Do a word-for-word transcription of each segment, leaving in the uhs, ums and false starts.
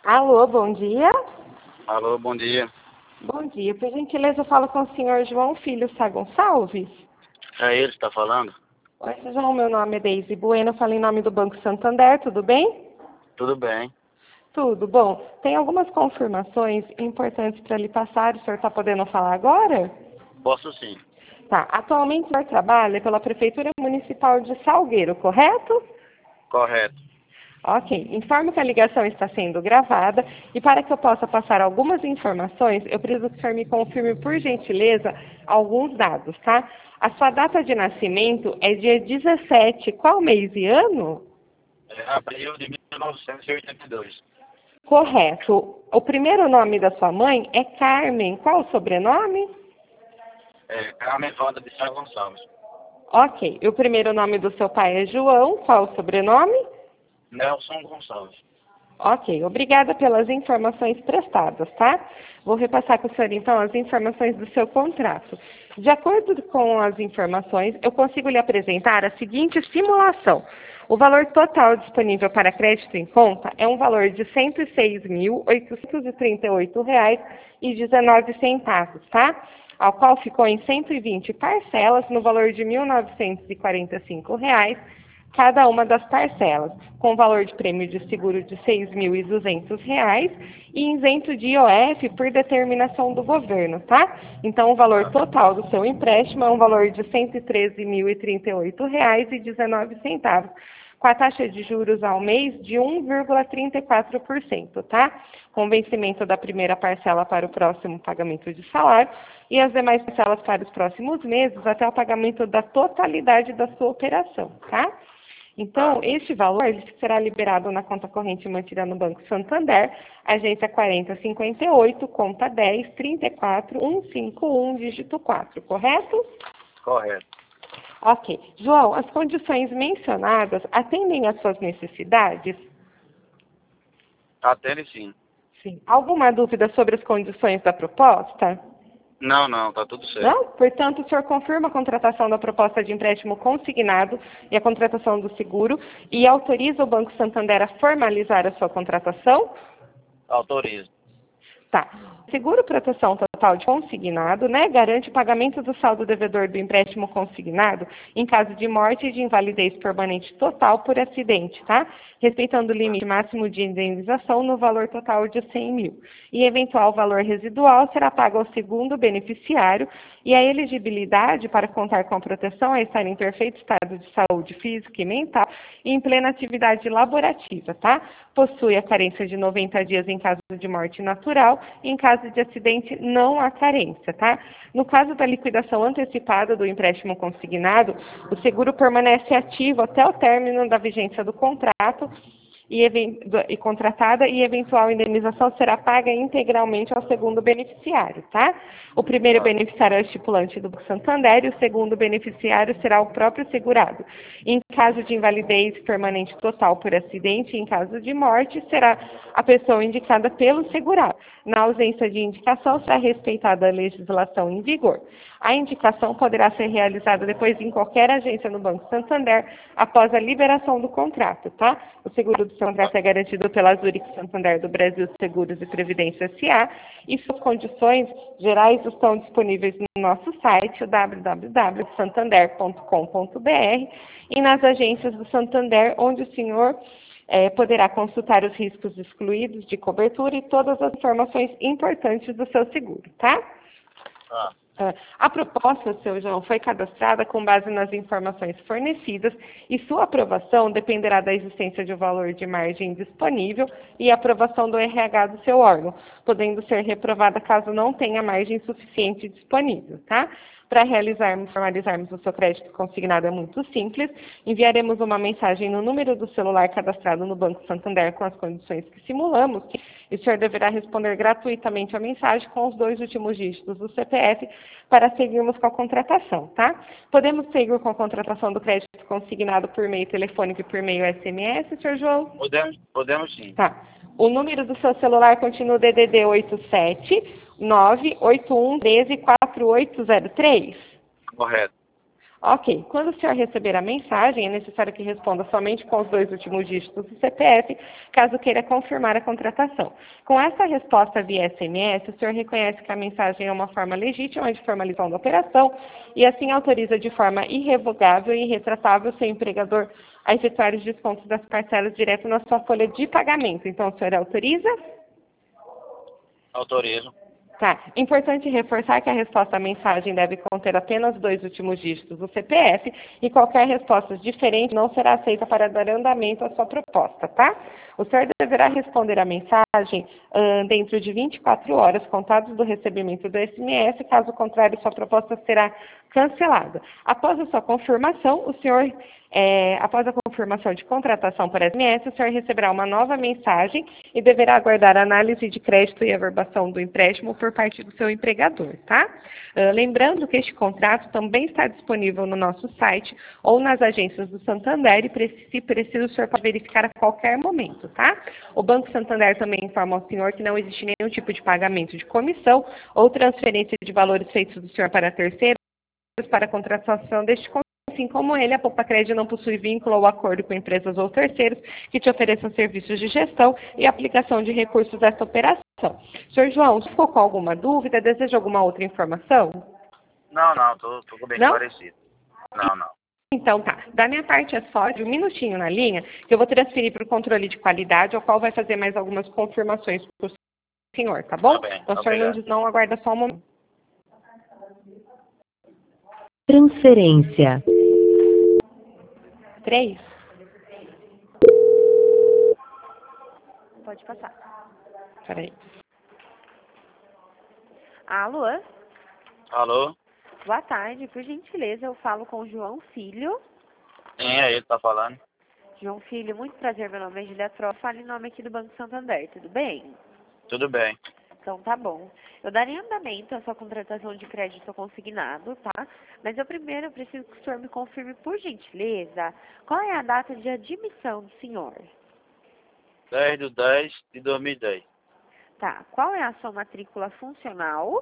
Alô, bom dia. Alô, bom dia. Bom dia. Por gentileza, eu falo com o senhor João Filho Sá Gonçalves. É ele que está falando? Oi, João, meu nome é Deise Bueno, eu falo em nome do Banco Santander, tudo bem? Tudo bem. Tudo. Bom, tem algumas confirmações importantes para lhe passar, o senhor está podendo falar agora? Posso sim. Tá. Atualmente o senhor trabalha pela Prefeitura Municipal de Salgueiro, correto? Correto. Ok. Informo que a ligação está sendo gravada e para que eu possa passar algumas informações, eu preciso que o senhor me confirme, por gentileza, alguns dados, tá? A sua data de nascimento é dia dezessete, qual mês e ano? É abril de mil novecentos e oitenta e dois. Correto. O primeiro nome da sua mãe é Carmen, qual o sobrenome? É Carmen Wanda de Sá Gonçalves. Ok. E o primeiro nome do seu pai é João, qual o sobrenome? Nelson Gonçalves. Ok, obrigada pelas informações prestadas, tá? Vou repassar com o senhor, então, as informações do seu contrato. De acordo com as informações, eu consigo lhe apresentar a seguinte simulação. O valor total disponível para crédito em conta é um valor de cento e seis mil, oitocentos e trinta e oito reais e dezenove centavos, tá? Ao qual ficou em cento e vinte parcelas no valor de mil novecentos e quarenta e cinco reais cada uma das parcelas, com valor de prêmio de seguro de seis mil e duzentos reais e isento de I O F por determinação do governo, tá? Então, o valor total do seu empréstimo é um valor de cento e treze mil e trinta e oito reais e dezenove centavos, com a taxa de juros ao mês de um vírgula trinta e quatro por cento, tá? Com vencimento da primeira parcela para o próximo pagamento de salário e as demais parcelas para os próximos meses até o pagamento da totalidade da sua operação, tá? Então, este valor ele será liberado na conta corrente mantida no Banco Santander, agência quarenta cinquenta e oito, conta dez, trinta e quatro, cento e cinquenta e um, dígito quatro, correto? Correto. Ok. João, as condições mencionadas atendem às suas necessidades? Atende sim. Sim. Alguma dúvida sobre as condições da proposta? Não, não, tá tudo certo. Não? Portanto, o senhor confirma a contratação da proposta de empréstimo consignado e a contratação do seguro e autoriza o Banco Santander a formalizar a sua contratação? Autorizo. Tá. Seguro proteção total de consignado, né, garante o pagamento do saldo devedor do empréstimo consignado em caso de morte e de invalidez permanente total por acidente, tá? Respeitando o limite máximo de indenização no valor total de cem mil. E eventual valor residual será pago ao segundo beneficiário e a elegibilidade para contar com a proteção é estar em perfeito estado de saúde física e mental e em plena atividade laborativa, tá? Possui a carência de noventa dias em caso de morte natural e em caso de acidente não há carência, tá? No caso da liquidação antecipada do empréstimo consignado, o seguro permanece ativo até o término da vigência do contrato e, e contratada e eventual indenização será paga integralmente ao segundo beneficiário, tá? O primeiro beneficiário é o estipulante do Banco Santander e o segundo beneficiário será o próprio segurado. Em caso de invalidez permanente total por acidente e em caso de morte, será a pessoa indicada pelo segurado. Na ausência de indicação, será respeitada a legislação em vigor. A indicação poderá ser realizada depois em qualquer agência no Banco Santander após a liberação do contrato, tá? O seguro do seu contrato é garantido pela Zurich Santander do Brasil Seguros e Previdência S A e suas condições gerais estão disponíveis no nosso site, o w w w ponto santander ponto com ponto b r e nas agências do Santander, onde o senhor é, poderá consultar os riscos excluídos de cobertura e todas as informações importantes do seu seguro, tá? Ah. A proposta, seu João, foi cadastrada com base nas informações fornecidas e sua aprovação dependerá da existência de um valor de margem disponível e aprovação do R H do seu órgão, podendo ser reprovada caso não tenha margem suficiente disponível, tá? Para realizarmos, formalizarmos o seu crédito consignado é muito simples. Enviaremos uma mensagem no número do celular cadastrado no Banco Santander com as condições que simulamos. E o senhor deverá responder gratuitamente a mensagem com os dois últimos dígitos do C P F para seguirmos com a contratação, tá? Podemos seguir com a contratação do crédito consignado por meio telefônico e por meio S M S, senhor João? Podemos, podemos sim. Tá. O número do seu celular continua o D D D oito sete nove oito um um três quatro oito zero três? Correto. Ok. Quando o senhor receber a mensagem, é necessário que responda somente com os dois últimos dígitos do C P F, caso queira confirmar a contratação. Com essa resposta via S M S, o senhor reconhece que a mensagem é uma forma legítima de formalização da operação e assim autoriza de forma irrevogável e irretratável o seu empregador a efetuar os descontos das parcelas direto na sua folha de pagamento. Então, o senhor autoriza? Autorizo. Tá. Importante reforçar que a resposta à mensagem deve conter apenas dois últimos dígitos do C P F e qualquer resposta diferente não será aceita para dar andamento à sua proposta, tá? O senhor deverá responder a mensagem uh, dentro de vinte e quatro horas, contados do recebimento do S M S, caso contrário, sua proposta será cancelada. Após a sua confirmação, o senhor, é, após a confirmação de contratação por S M S, o senhor receberá uma nova mensagem e deverá aguardar a análise de crédito e averbação do empréstimo por parte do seu empregador, tá? Uh, lembrando que este contrato também está disponível no nosso site ou nas agências do Santander e, se preciso, o senhor pode verificar a qualquer momento, tá? O Banco Santander também informa ao senhor que não existe nenhum tipo de pagamento de comissão ou transferência de valores feitos do senhor para terceiros para a contratação deste contrato. Assim como ele, a Poupa Crédito não possui vínculo ou acordo com empresas ou terceiros que te ofereçam serviços de gestão e aplicação de recursos desta operação. senhor João, se ficou com alguma dúvida, deseja alguma outra informação? Não, não, tô, tô bem Não? esclarecido. Não, não. Então tá, da minha parte é só, de um minutinho na linha, que eu vou transferir para o controle de qualidade, ao qual vai fazer mais algumas confirmações para o senhor, tá bom? Tá bem, Então, o senhor não, obrigado. não aguarda só um momento. Transferência. Três? Pode passar. Peraí. Alô? Alô? Boa tarde. Por gentileza, eu falo com o João Filho. Quem é ele que tá falando? João Filho, muito prazer, meu nome é Julia Tro. Falo em nome aqui do Banco Santander, tudo bem? Tudo bem. Então tá bom. Eu daria andamento à sua contratação de crédito consignado, tá? Mas eu primeiro preciso que o senhor me confirme, por gentileza, qual é a data de admissão do senhor? dez de dez de dois mil e dez. Tá. Qual é a sua matrícula funcional?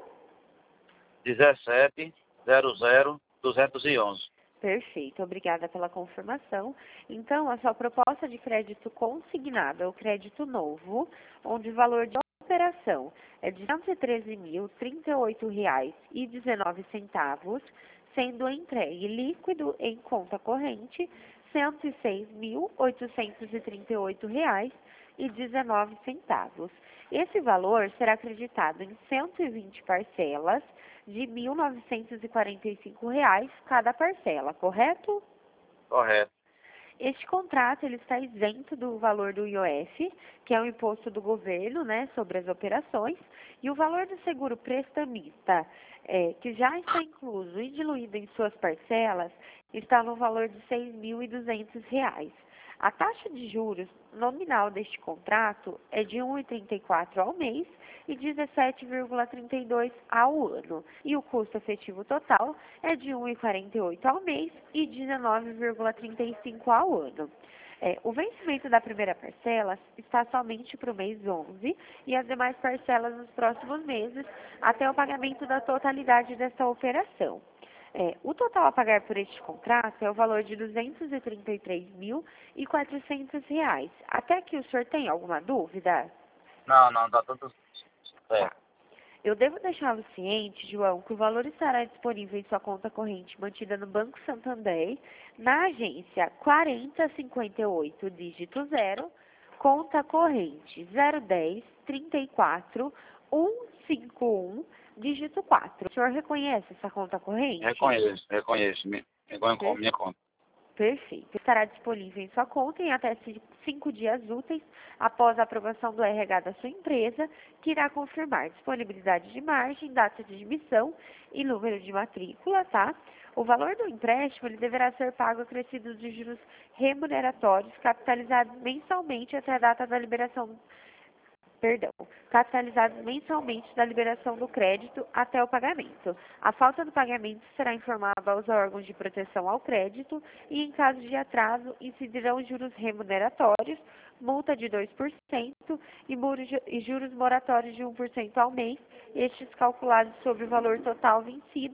dezessete zero zero duzentos e onze. Perfeito, obrigada pela confirmação. Então, a sua proposta de crédito consignado é o crédito novo, onde o valor de operação é de cento e treze mil, trinta e oito reais e dezenove centavos, sendo entregue líquido em conta corrente cento e seis mil, oitocentos e trinta e oito reais e dezenove centavos. Esse valor será acreditado em cento e vinte parcelas de mil novecentos e quarenta e cinco reais cada parcela, correto? Correto. Este contrato ele está isento do valor do I O F, que é o imposto do governo, né, sobre as operações, e o valor do seguro prestamista, é, que já está incluso e diluído em suas parcelas, está no valor de seis mil e duzentos reais. A taxa de juros nominal deste contrato é de um vírgula trinta e quatro ao mês e dezessete vírgula trinta e dois ao ano. E o custo efetivo total é de um vírgula quarenta e oito ao mês e dezenove vírgula trinta e cinco ao ano. É, o vencimento da primeira parcela está somente para o mês onze e as demais parcelas nos próximos meses até o pagamento da totalidade desta operação. É, o total a pagar por este contrato é o valor de duzentos e trinta e três mil e quatrocentos reais. Até que o senhor tem alguma dúvida? Não, não, tá tudo certo. Tá. Eu devo deixá-lo ciente, João, que o valor estará disponível em sua conta corrente mantida no Banco Santander, na agência quarenta cinquenta e oito, dígito zero, conta corrente zero dez, trinta e quatro, cento e cinquenta e um, dígito quatro. O senhor reconhece essa conta corrente? Reconheço, reconheço. Me- Reconheço com minha conta. Perfeito. Estará disponível em sua conta em até ci- cinco dias úteis após a aprovação do R H da sua empresa, que irá confirmar disponibilidade de margem, data de emissão e número de matrícula, tá? O valor do empréstimo ele deverá ser pago acrescido de juros remuneratórios capitalizados mensalmente até a data da liberação Perdão, capitalizados mensalmente da liberação do crédito até o pagamento. A falta do pagamento será informada aos órgãos de proteção ao crédito e, em caso de atraso, incidirão juros remuneratórios, multa de dois por cento e muros- e juros moratórios de um por cento ao mês, estes calculados sobre o valor total vencido,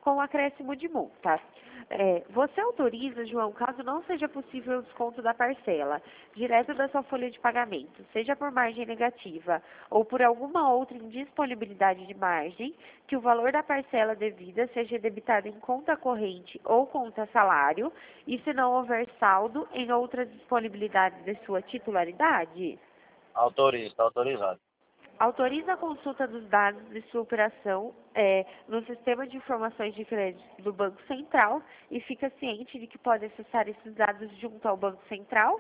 com acréscimo de multa. É, você autoriza, João, caso não seja possível o desconto da parcela, direto da sua folha de pagamento, seja por margem negativa ou por alguma outra indisponibilidade de margem, que o valor da parcela devida seja debitado em conta corrente ou conta salário, e se não houver saldo em outras disponibilidades de sua titularidade? Autoriza, está autorizado. Autoriza a consulta dos dados de sua operação é, no sistema de informações de crédito do Banco Central e fica ciente de que pode acessar esses dados junto ao Banco Central?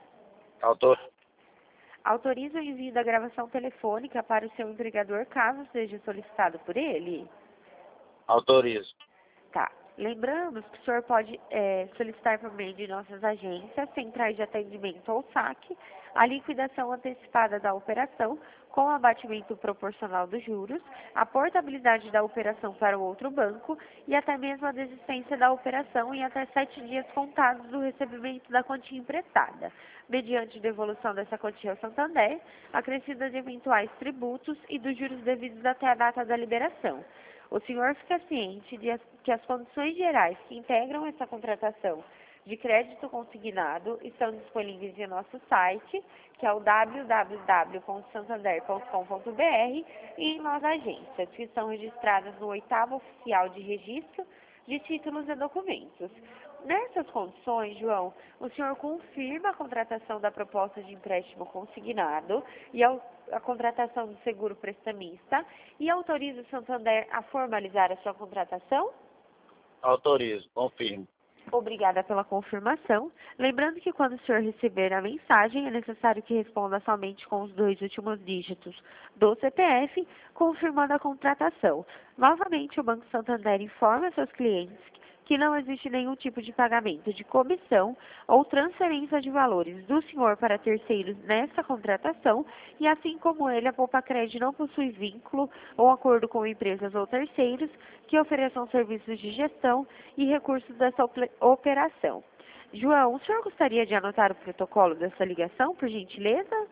Autor, Autoriza o envio da gravação telefônica para o seu empregador, caso seja solicitado por ele? autorizo. Tá. Lembramos que o senhor pode é, solicitar por meio de nossas agências, centrais de atendimento ou saque, a liquidação antecipada da operação com abatimento proporcional dos juros, a portabilidade da operação para o outro banco e até mesmo a desistência da operação em até sete dias contados do recebimento da quantia emprestada, mediante devolução dessa quantia ao Santander, acrescida de eventuais tributos e dos juros devidos até a data da liberação. O senhor fica ciente de as, que as condições gerais que integram essa contratação de crédito consignado estão disponíveis em nosso site, que é o w w w ponto santander ponto com ponto b r, e em nossas agências, que estão registradas no oitavo oficial de registro de títulos e documentos. Nessas condições, João, o senhor confirma a contratação da proposta de empréstimo consignado e a, a contratação do seguro prestamista e autoriza o Santander a formalizar a sua contratação? Autorizo, confirmo. Obrigada pela confirmação. Lembrando que quando o senhor receber a mensagem, é necessário que responda somente com os dois últimos dígitos do C P F, confirmando a contratação. Novamente, o Banco Santander informa seus clientes que não existe nenhum tipo de pagamento de comissão ou transferência de valores do senhor para terceiros nessa contratação, e assim como ele, a Poupacred não possui vínculo ou acordo com empresas ou terceiros que ofereçam serviços de gestão e recursos dessa operação. João, o senhor gostaria de anotar o protocolo dessa ligação, por gentileza?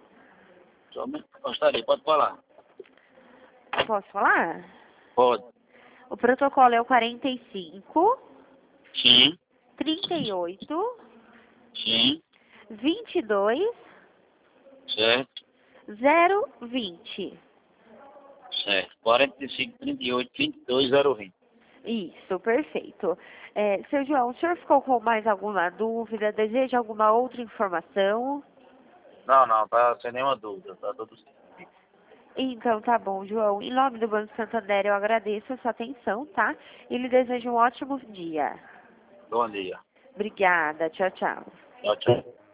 Gostaria, pode falar. Posso falar? Pode. O protocolo é o quarenta e cinco, Sim, trinta e oito, sim, vinte e dois, certo, zero vinte. certo. quarenta e cinco, trinta e oito, vinte e dois, zero vinte. Isso, perfeito. É, seu João, o senhor ficou com mais alguma dúvida? Deseja alguma outra informação? Não, não, tá sem nenhuma dúvida, tá tudo certo. Então, tá bom, João. Em nome do Banco Santander, eu agradeço a sua atenção, tá? E lhe desejo um ótimo dia. Bom dia. Obrigada. Tchau, tchau. Tchau, tchau.